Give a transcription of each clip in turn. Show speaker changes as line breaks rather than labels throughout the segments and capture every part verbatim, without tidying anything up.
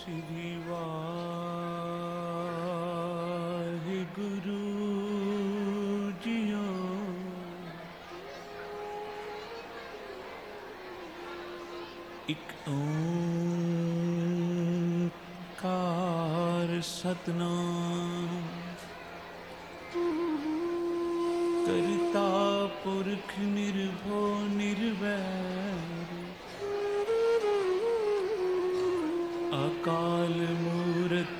श्री वाहिगुरु जीओ। इक ओंकार सतनाम करता पुरख निर्भो निर्वैर अकाल मूरत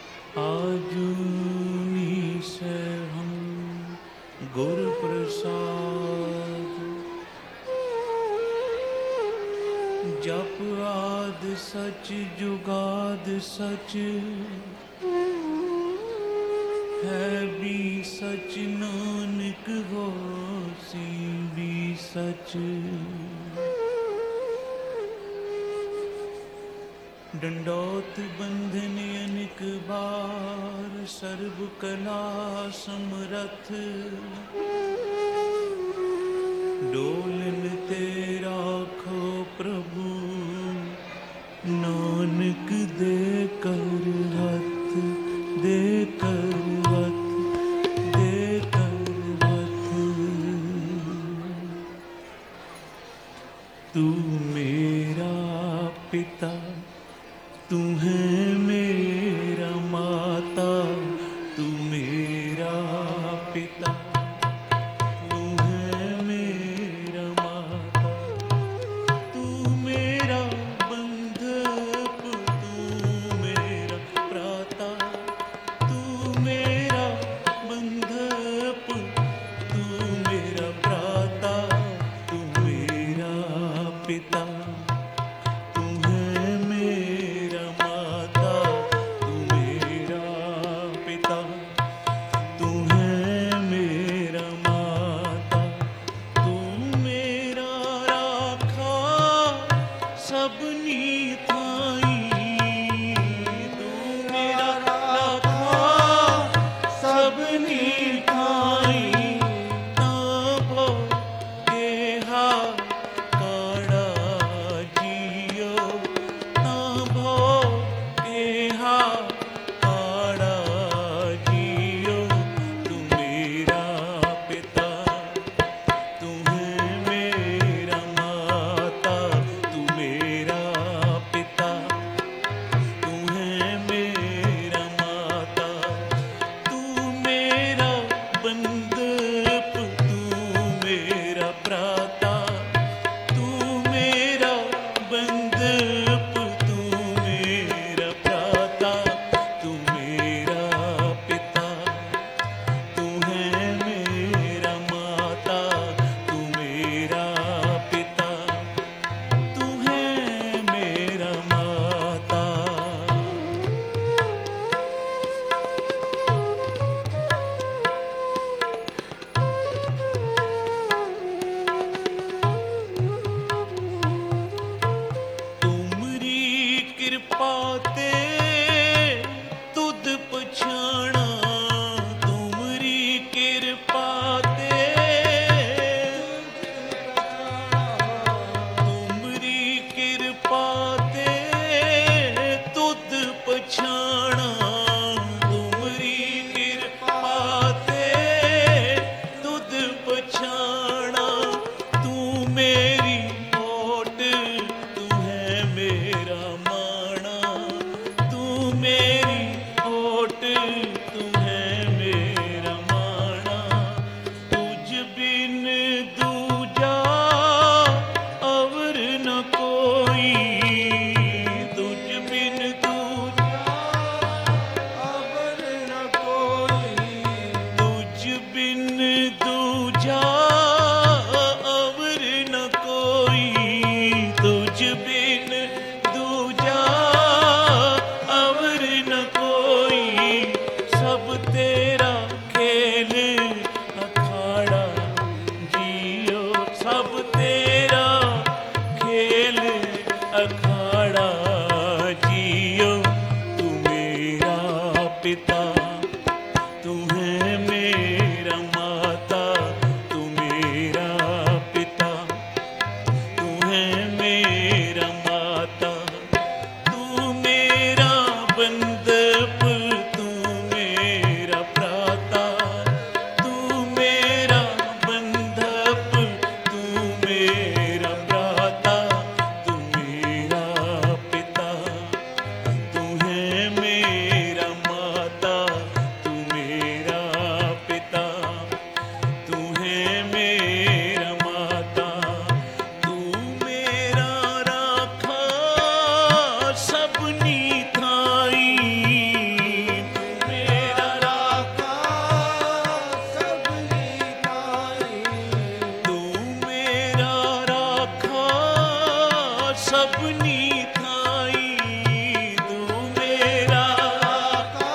आजुनी सैभं गुर प्रसाद। जप आद सच जुगाद सच है भी सच नानक होसी भी सच। डंडौत बंधन अनेक बार सर्व कला समरथ डोलन ते राखो प्रभु नानक दे कर हथ दे कर हथ दे कर हथ। तू मेरा पिता तू है मेरा माता तू मेरा पिता तू है मेरा माता तू मेरा बंधप तू मेरा प्राता तू मेरा बंधप तू मेरा प्राता तू मेरा पिता सबनी थाई, तू मेरा राखा सबनी थाई, तू मेरा राखा सबनी थाई, तू मेरा राखा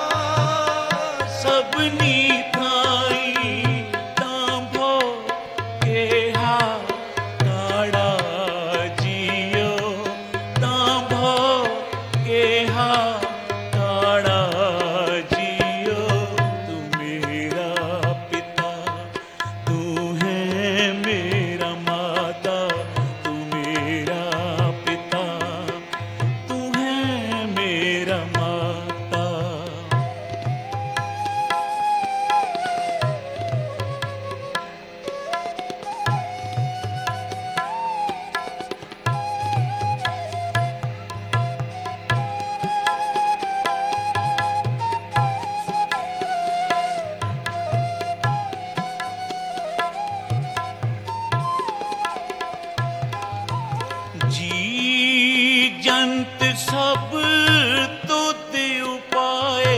सबनी थाई, तांभो केहा काड़ा जियो, तांभो केहा काड़ा जियो, तू मेरा पिता तू है मेरा माता, तू मेरा पिता तू है मेरा माता। जी जंत सब तुध उपाए,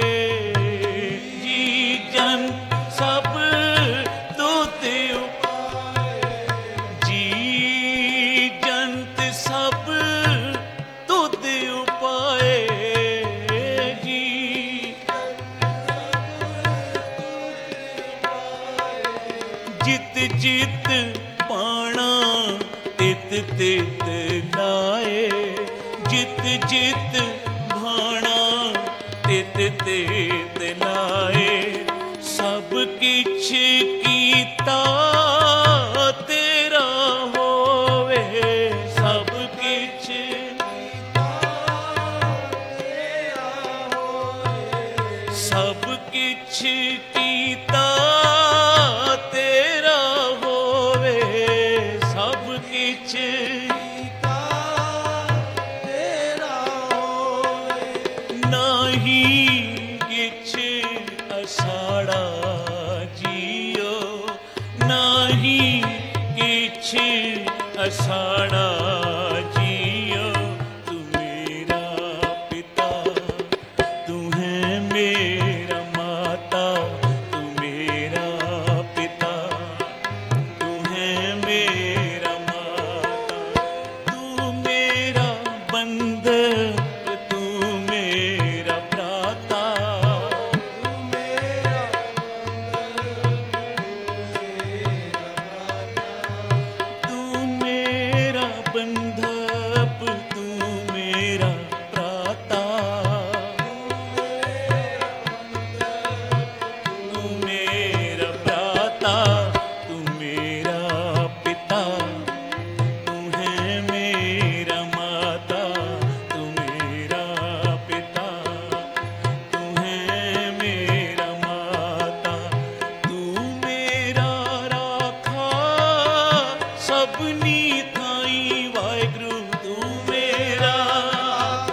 जी जंत सब तुध उपाए, जी जंत सब तुध उपाए, जी जित जित पाना तित तित लाए, जित जित भाना तित तित लाए, सब किछ कीता तेरा होवे, सब किछ सब किछ कीता तेरा होवे, सब किछ कीता तेरा होवे, नाही किछ असाड़ा जियो, नाही किछ असाड़ा जियो, तू मेरा पिता तू है मेरा माता, तू मेरा पिता तू है मेरा माता, तू मेरा बंधक तू मेरा भ्राता, तू मेरा तू मेरा बंधक तू मेरा भ्राता, तू मेरा भ्राता, तू मेरा पिता तू है मेरा माता, तू मेरा पिता तू है मेरा माता, तू मेरा राखा सबनी थाई, वाहिगुरू तू मेरा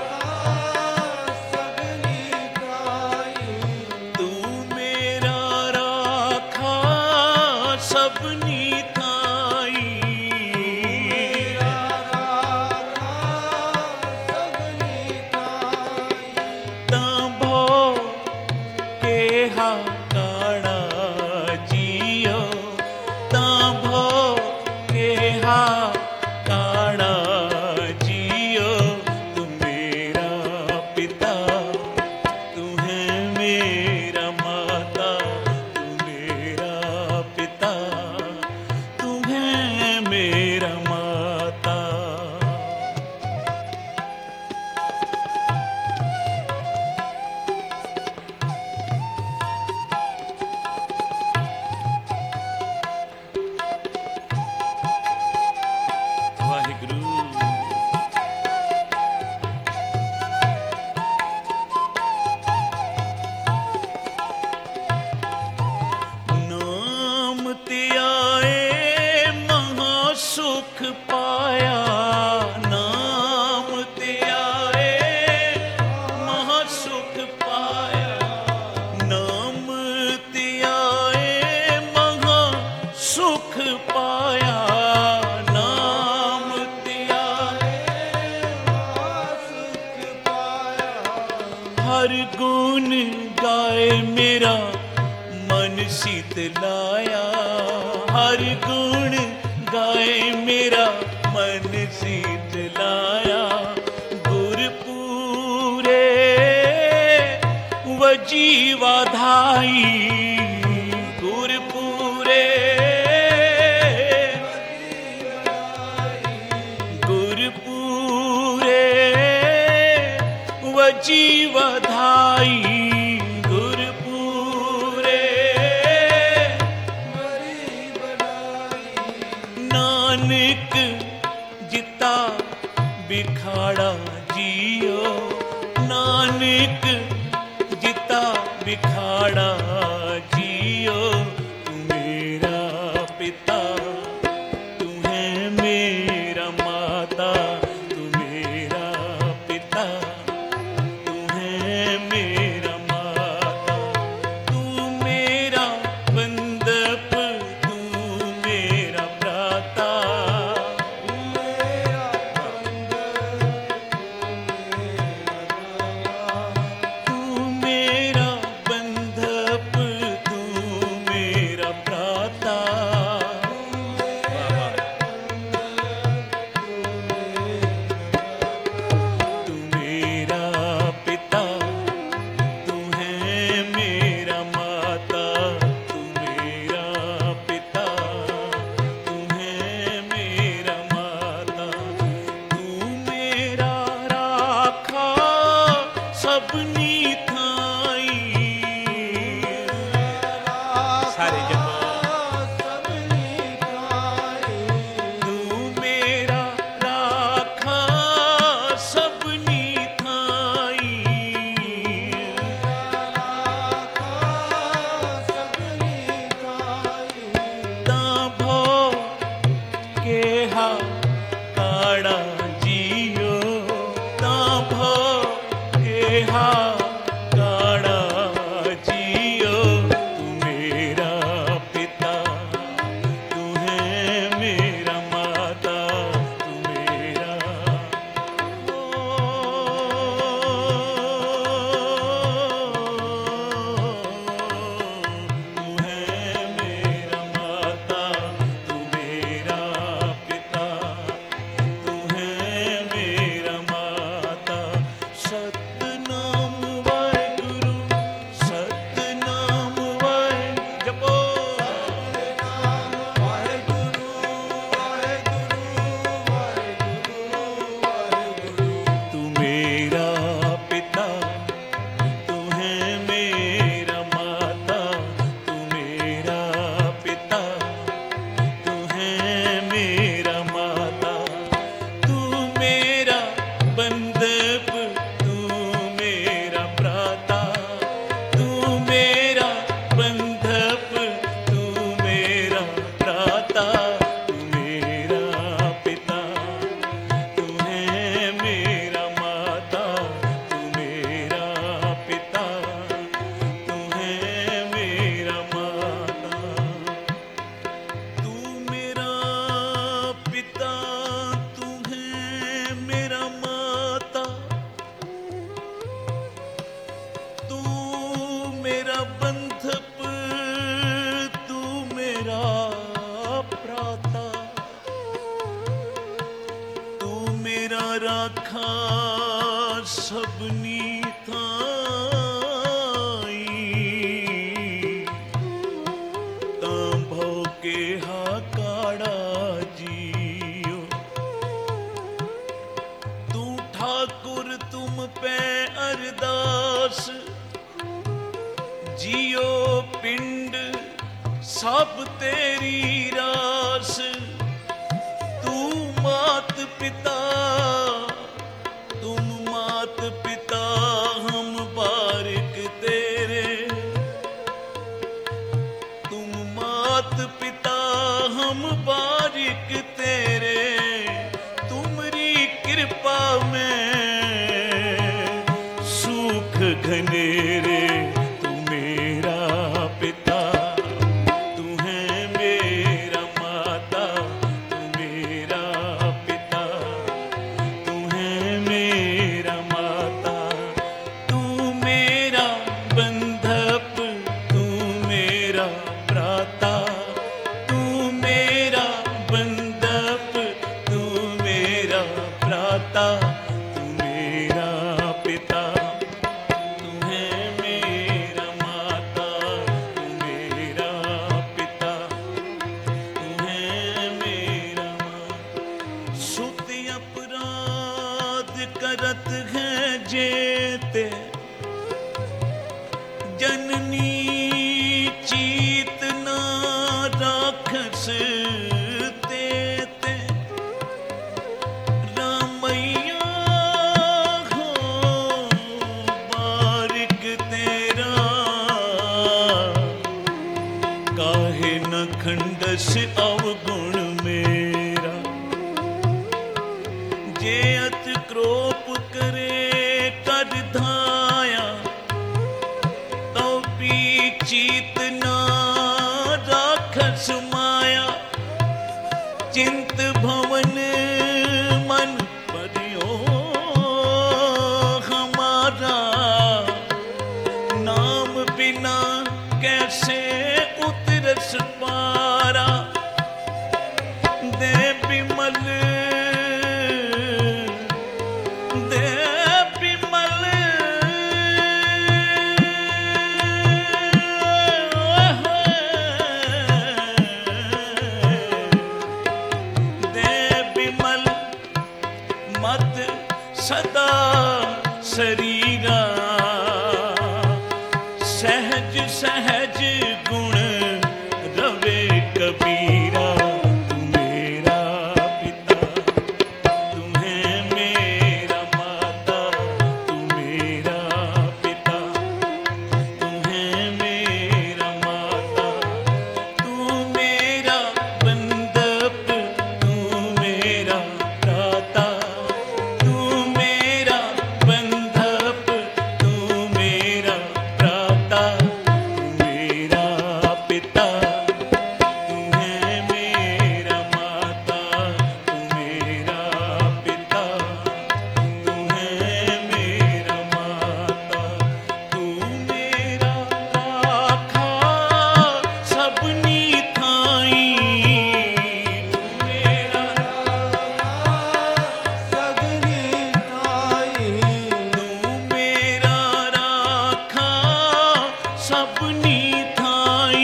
हर गुण गाए मेरा मन शीतलाया, हर गुण गाए मेरा मन शीतलाया। गुरपूरे व जीवाधाई, गुरपूरे गुरपूरे व जीवाधाई, गुरपूरे नानक जिता बिखाड़ा जियो, नानक जिता बिखाड़ा जियो। तू मेरा पिता, तू है मेरा माता, तू मेरा पिता, तू है मेरा माता। तू मेरा बंधप, तू मेरा भ्राता, तू मेरा बंधप, तू मेरा भ्राता। तू मेरा पिता, तू है मेरा माता, तू मेरा पिता, तू है मेरा माता। तू मेरा राखा सबनी थाई, सारे जगह तू मेरा राखा सबनी थाई। ताभो केहा काड़ा जियो, ताभो केहा काड़ा जियो। तू मेरा पिता, तू है मेरा माता, तू मेरा तू है मेरा माता, तू मेरा पिता, तू है मेरा माता। सतनाम वाहेगुरु, सतनाम वाहेगुरु जपो। तू मेरा पिता, तू है मेरा माता, तू मेरा पिता, तू है मेरा माता। तू मेरा बंधप, तू मेरा भ्राता, तू मेरा बंधप, तू मेरा भ्राता। तू मेरा पिता, तू है मेरा माता, तू मेरा पिता, तू है मेरा माता। तू मेरा पिता, तू है मेरा माता, तू मेरा बंधप, तू मेरा भ्राता, तू मेरा राखा सबनी थाई। तांभो केहा काड़ा जियो, तू ठाकुर तुम पे अरदास, जियो पिंड सब तेरी रास। तू मात पिता, तुम मात पिता, हम बारिक तेरे। तुम मात पिता, हम बारिक तेरे। तुमरी कृपा में सुख घनेरे। तू मेरा पिता, तू है मेरा माता, तू मेरा पिता, तू है मेरा माता। जेते जननी चीतना राखस तेते रामैया हो बारिक तेरा काहे न खंडस अवगुण मेरा जे अत क्रोप करे कर धाया तो पी चीतना राखस माया चिंत भवन मन परियो हमारा नाम बिना कैसे उतरस पारा दे बिमल दे बिमल दे बिमल मत सदा शरीरा सहज सहज गुण रवे कबीरा तू मेरा पिता तू है मेरा माता तू मेरा पिता तू है मेरा माता तू मेरा बंधप तू मेरा दाता तू मेरा बंधप तू मेरा दाता तू मेरा पिता तू है मेरा माता तू मेरा पिता तू है मेरा माता तू मेरा राखा सबनी थाई तू मेरा
सगनी ताई
तू मेरा राखा सबनी थाई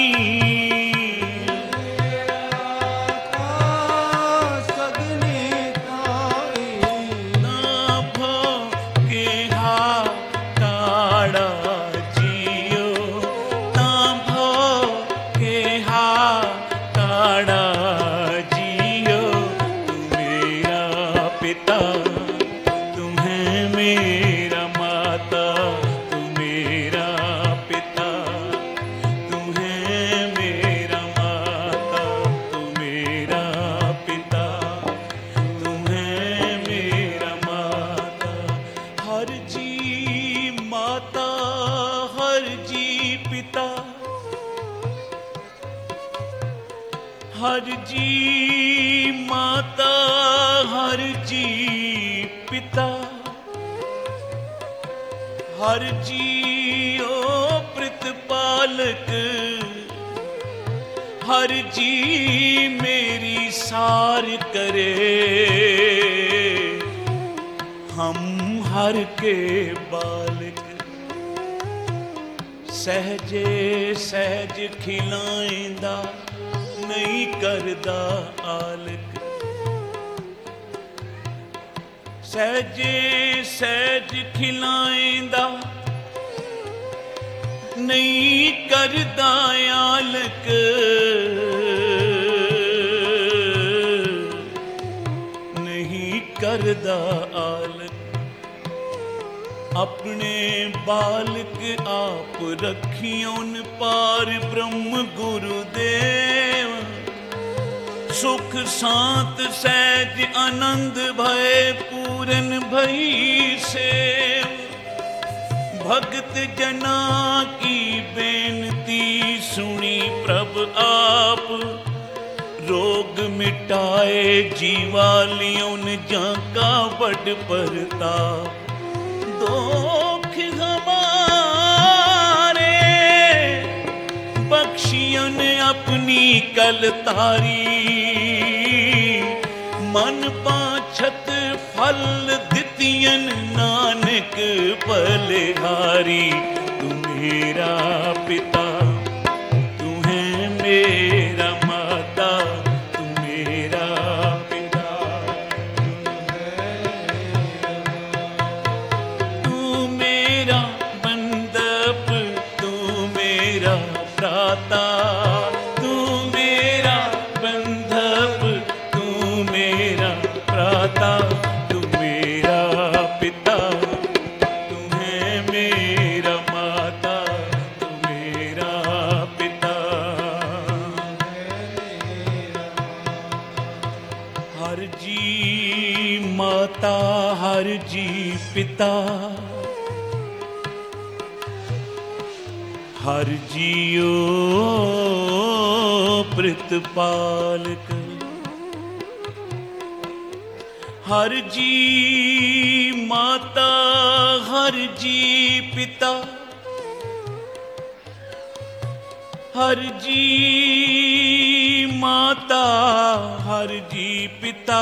सगनी ताई
ना भो के हा काड़ा जियो ना भो के हा काड़ा जियो तू मेरा पिता तू है मेरा माता तू मेरा पिता तू है मेरा माता तू मेरा पिता तू है मेरा माता हर जी माता हर जी पिता हर जी माता हर जी पिता हर जी ओ प्रतिपालक हर जी मेरी सार करे हम हर के बालक सहजे सहज खिलाइंदा नहीं करदा आलक सहजे सहज खिलाइंदा नहीं करदा आलक नहीं करदा आलक अपने बालक आप रखियोन पार ब्रह्म गुरुदेव सुख शांत सहज आनंद भय पूरन भई सेव भगत जना की बेनती सुनी प्रभ आप रोग मिटाए जीवालियों जाका बड़ परताप दोख हमारे बख्शियों ने अपनी कलतारी मन पाछत फल दितियन नानक बलिहारी तू मेरा पिता तू है मेरा माता तू मेरा पिता तू पिता। हर जियो प्रतिपालक, हर जी माता, हर जी पिता, हर जी माता, हर जी पिता,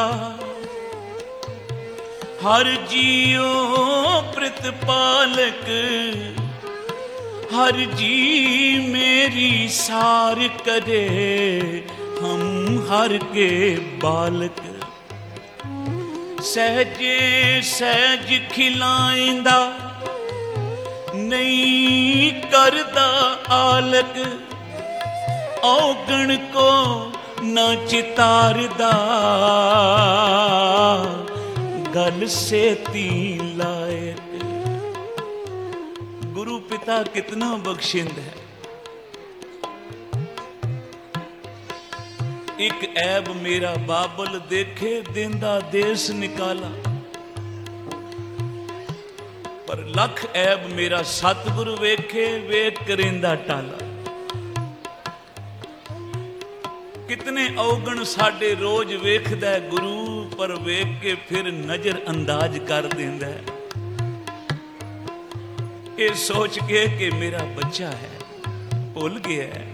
हर जियो प्रतिपालक, हर जी मेरी सार करे, हम हर के बालक। सहजे सहज खिलाइंदा, नहीं करदा आलक, औगण को न चितारदा, गल सेती लायक। गुरु पिता कितना बख्शिंद है। एक ऐब मेरा बाबल देखे, देंदा देश निकाला, पर लख ऐब मेरा सतगुरु वेखे, वेख करेंदा टाला। कितने औगण साडे रोज वेखदा है गुरु, पर वेख के फिर नजर अंदाज कर देंदा है, ये सोच के कि मेरा बच्चा है, भुल गया है।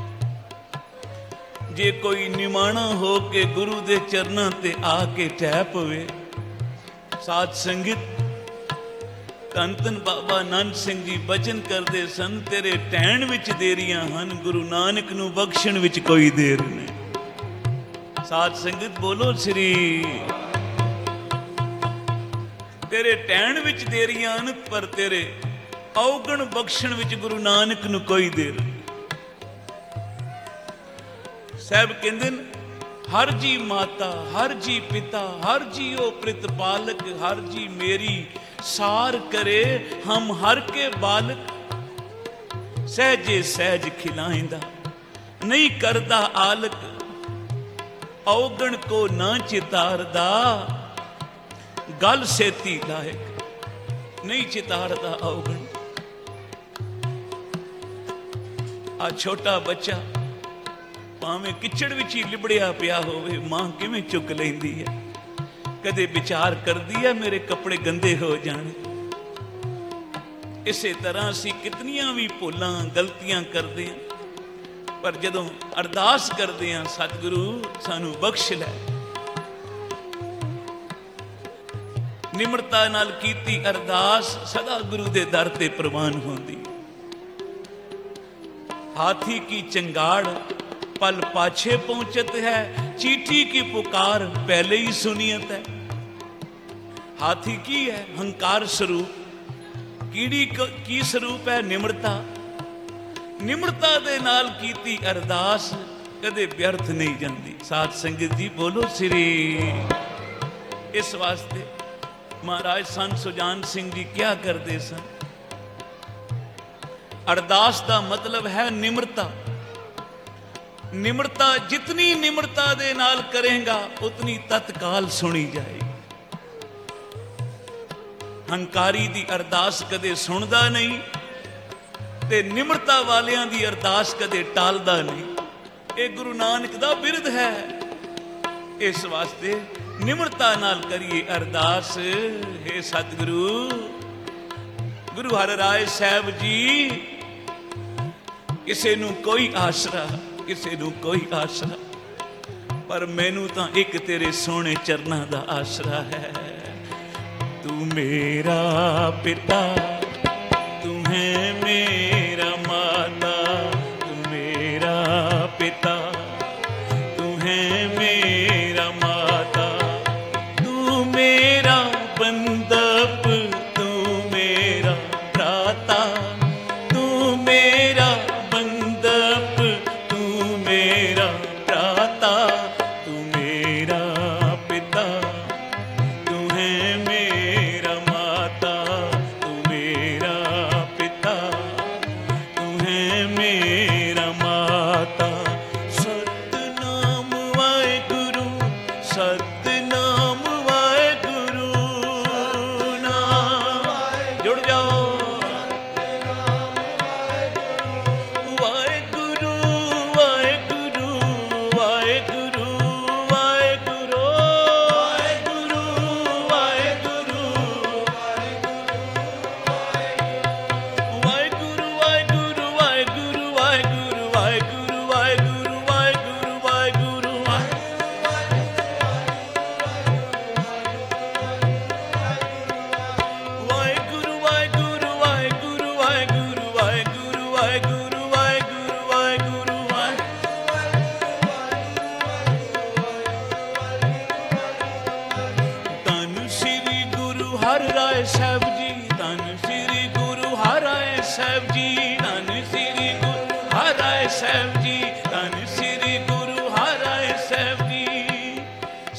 जे कोई निमाणा हो के गुरु दे चरनां ते आके टह पवे, साध संगत धन धन बाबा नानक सिंह जी बचन करते सन, तेरे टहण विच देरियां हन, गुरु नानक नूं बख्शण विच कोई देर नहीं। साध संगत बोलो श्री। तेरे टहण विच देरियां हन, पर तेरे औगण बख्शण विच गुरु नानक नूं कोई देर नहीं। साहब कहंदे हर जी माता, हर जी पिता, हर जी ओ प्रतिपालक, हर जी मेरी सार करे, हम हर के बालक। सहजे सहज खिलाइंदा, नहीं करदा आलक, औगण को ना चितारदा, गल सेती लायक। नहीं चितारदा औगण। आ छोटा बच्चा भावें किचड़ विच ही लिबड़िया पिया होवे, मां किवें चुक लैंदी है। कदे विचार करदी है मेरे कपड़े गंदे हो जाने। इसे तरह असीं कितनियां भी भुलां गलतियां करदे हां, पर जदों अरदास करदे हां सतगुरु सानू बख्श लै, निमरता नाल कीती अरदास सदा गुरु दे दर ते प्रवान होंदी। हाथी की चंगाड़ पल पाछे पहुंचत है, चींटी की पुकार पहले ही सुनियत है। हाथी की है हंकार स्वरूप, कीड़ी की स्वरूप है निमरता। निमरता दे नाल कीती अरदास कदे व्यर्थ नहीं जाती। साध संगत जी बोलो श्री। इस वास्ते महाराज संत सुजान सिंह जी क्या करते सन, अरदास का मतलब है निमरता। निमरता जितनी निमरता दे नाल करेगा उतनी तत्काल सुनी जाएगी। हंकारी दी अरदास कदे सुनदा नहीं, ते निमरता वालियां दी अरदास कदे टालदा नहीं। ये गुरु नानक दा बिरद है। इस वास्ते निमरता नाल करिए अरदास। हे सतगुरु गुरु हर राय साहब जी, किसे नू कोई आसरा, किसे नू कोई आसरा, पर मैनू तां एक तेरे सोने चरना दा आसरा है। तू मेरा पिता, तू है मेरा माता, तू मेरा पिता, तू है मेरा माता, तू मेरा बंदप, तू मेरा भ्राता, तू मेरा बंदप, तू मेरा भ्राता, तू मेरा पिता, तू है मेरा माता, तू मेरा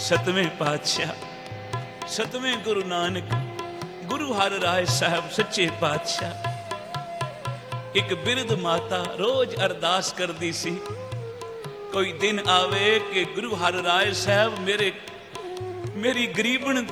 ਸਤਵੇਂ ਪਾਤਸ਼ਾਹ, ਸਤਵੇਂ ਗੁਰੂ ਨਾਨਕ, ਗੁਰੂ ਹਰ ਰਾਏ ਸਾਹਿਬ ਸੱਚੇ ਪਾਤਸ਼ਾਹ। ਇੱਕ ਬਿਰਧ ਮਾਤਾ ਰੋਜ਼ ਅਰਦਾਸ ਕਰਦੀ ਸੀ, ਕੋਈ ਦਿਨ ਆਵੇ ਕਿ ਗੁਰੂ ਹਰ ਰਾਏ ਸਾਹਿਬ ਮੇਰੇ ਮੇਰੀ ਗਰੀਬਣ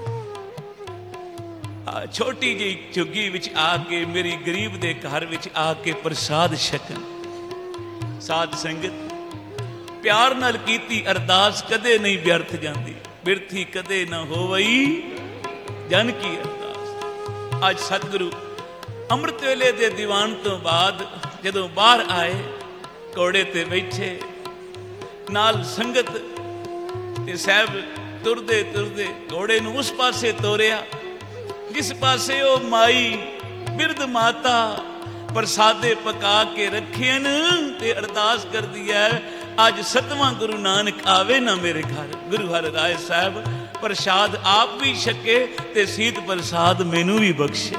ਛੋਟੀ ਜਿਹੀ ਝੁੱਗੀ ਵਿੱਚ ਆ ਕੇ ਮੇਰੀ ਗਰੀਬ ਦੇ ਘਰ ਵਿੱਚ ਆ ਕੇ ਪ੍ਰਸਾਦ ਛਕਣ। ਸਾਧ ਸੰਗਤ, ਪਿਆਰ ਨਾਲ ਕੀਤੀ ਅਰਦਾਸ ਕਦੇ ਨਹੀਂ ਵਿਅਰਥ ਜਾਂਦੀ, ਬਿਰਥੀ ਕਦੇ ਨਾ ਹੋਵਈ ਜਨ ਕੀ ਅਰਦਾਸ। ਅੱਜ ਸਤਿਗੁਰੂ ਅੰਮ੍ਰਿਤ ਵੇਲੇ ਦੇ ਦੀਵਾਨ ਤੋਂ ਬਾਅਦ ਜਦੋਂ ਬਾਹਰ ਆਏ, ਘੋੜੇ ਤੇ ਬੈਠੇ, ਨਾਲ ਸੰਗਤ ਤੇ ਸਾਹਿਬ ਤੁਰਦੇ ਤੁਰਦੇ ਘੋੜੇ ਨੂੰ ਉਸ ਪਾਸੇ ਤੋਰਿਆ ਜਿਸ ਪਾਸੇ ਉਹ ਮਾਈ ਬਿਰਧ ਮਾਤਾ ਪ੍ਰਸਾਦੇ ਪਕਾ ਕੇ ਰੱਖੇ ਨ, ਤੇ ਅਰਦਾਸ ਕਰਦੀ ਹੈ, ਅੱਜ ਸਤਵਾਂ ਗੁਰੂ ਨਾਨਕ ਆਵੇ ਨਾ ਮੇਰੇ ਘਰ। ਗੁਰੂ ਹਰ ਰਾਏ ਸਾਹਿਬ ਪ੍ਰਸਾਦ ਆਪ ਵੀ ਛਕੇ ਤੇ ਸੀਤ ਪ੍ਰਸਾਦ ਮੈਨੂੰ ਵੀ ਬਖਸ਼ੇ।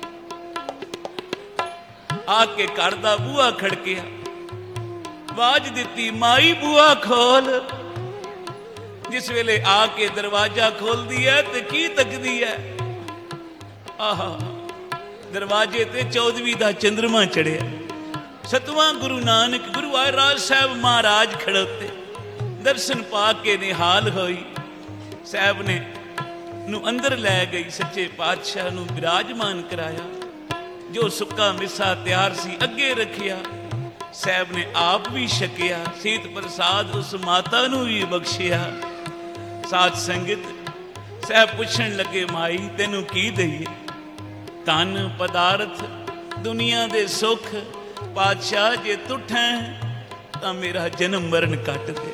ਆ ਕੇ ਘਰ ਦਾ ਬੂਹਾ ਖੜਕਿਆ, ਆਵਾਜ਼ ਦਿੱਤੀ, ਮਾਈ ਬੂਹਾ ਖੋਲ। ਜਿਸ ਵੇਲੇ ਆ ਕੇ ਦਰਵਾਜ਼ਾ ਖੋਲਦੀ ਹੈ ਤੇ ਕੀ ਤੱਕਦੀ ਹੈ, ਆਹਾ, ਦਰਵਾਜ਼ੇ ਤੇ ਚੌਦਵੀਂ ਦਾ ਚੰਦਰਮਾ ਚੜਿਆ। ਸਤਵਾਂ ਗੁਰੂ ਨਾਨਕ ਗੁਰੂ ਹਰ ਰਾਏ ਸਾਹਿਬ ਮਹਾਰਾਜ ਖੜੋਤੇ, ਦਰਸ਼ਨ ਪਾ ਕੇ ਨਿਹਾਲ ਹੋਈ। ਸਾਹਿਬ ਨੇ ਨੂੰ ਅੰਦਰ ਲੈ ਗਈ, ਸੱਚੇ ਪਾਤਸ਼ਾਹ ਨੂੰ ਬਿਰਾਜਮਾਨ ਕਰਾਇਆ। ਜੋ ਸੁੱਕਾ ਮਿੱਸਾ ਤਿਆਰ ਸੀ ਅੱਗੇ ਰੱਖਿਆ, ਸਾਹਿਬ ਨੇ ਆਪ ਵੀ ਛਕਿਆ, ਸੀਤ ਪ੍ਰਸਾਦ ਉਸ ਮਾਤਾ ਨੂੰ ਵੀ ਬਖਸ਼ਿਆ। ਸਾਧ ਸੰਗਤ, ਸਾਹਿਬ ਪੁੱਛਣ ਲੱਗੇ, ਮਾਈ ਤੈਨੂੰ ਕੀ ਦਈਏ? ਧਨ ਪਦਾਰਥ ਦੁਨੀਆ ਦੇ ਸੁੱਖ, ਪਾਤਸ਼ਾਹ ਜੇ ਤੁਠੈਂ ਤਾਂ ਮੇਰਾ ਜਨਮ ਮਰਨ ਕੱਟ ਦੇ।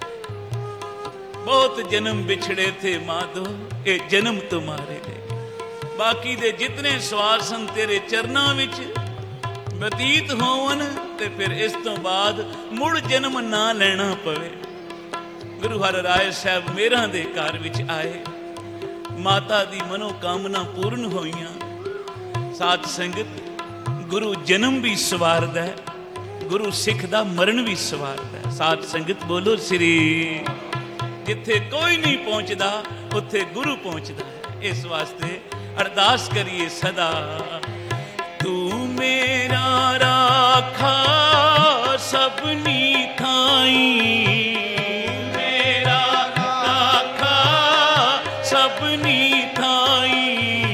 ਬਹੁਤ ਜਨਮ ਵਿਛੜੇ ਥੇ ਮਾਧੋ, ਇਹ ਜਨਮ ਤੁਮਾਰੇ ਲਈ, ਬਾਕੀ ਦੇ ਜਿਤਨੇ ਸਵਾਸ ਹਨ ਤੇਰੇ ਚਰਨਾਂ ਵਿੱਚ ਬਤੀਤ ਹੋਵਨ, ਤੇ ਫਿਰ ਇਸ ਤੋਂ ਬਾਅਦ ਮੁੜ ਜਨਮ ਨਾ ਲੈਣਾ ਪਵੇ। ਗੁਰੂ ਹਰ ਰਾਏ ਸਾਹਿਬ ਮੇਰਾਂ ਦੇ ਘਰ ਵਿੱਚ ਆਏ, ਮਾਤਾ ਦੀ ਮਨੋਕਾਮਨਾ ਪੂਰਨ ਹੋਈਆਂ। ਸਾਧ ਸੰਗਤ, ਗੁਰੂ ਜਨਮ ਵੀ ਸਵਾਰਦਾ ਹੈ, ਗੁਰੂ ਸਿੱਖ ਦਾ ਮਰਨ ਵੀ ਸਵਾਰਦਾ ਹੈ। ਸਾਧ ਸੰਗਤ ਬੋਲੋ ਸ੍ਰੀ। ਜਿੱਥੇ ਕੋਈ ਨਹੀਂ ਪਹੁੰਚਦਾ ਉੱਥੇ ਗੁਰੂ ਪਹੁੰਚਦਾ ਹੈ। ਇਸ ਵਾਸਤੇ ਅਰਦਾਸ ਕਰੀਏ ਸਦਾ, ਤੂੰ ਮੇਰਾ ਰਾਖਾ ਸਭਨੀ ਥਾਈ, ਮੇਰਾ ਰਾਖਾ ਸਭਨੀ ਥਾਈ,